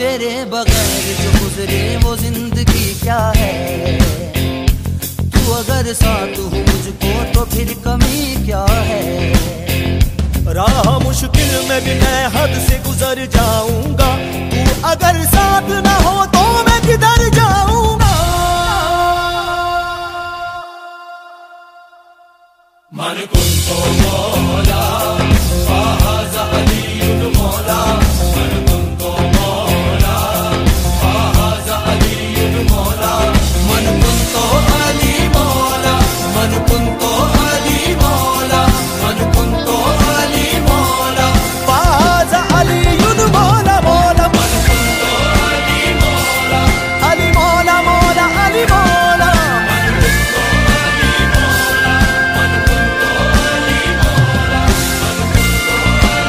तेरे बगैर जो गुजरे वो जिंदगी क्या है। तू अगर साथ हो मुझको तो फिर कमी क्या है। राह मुश्किल में भी मैं हद से गुजर जाऊंगा, तू अगर साथ ना हो तो मैं किधर जाऊंगा। मन कुछ तो बोला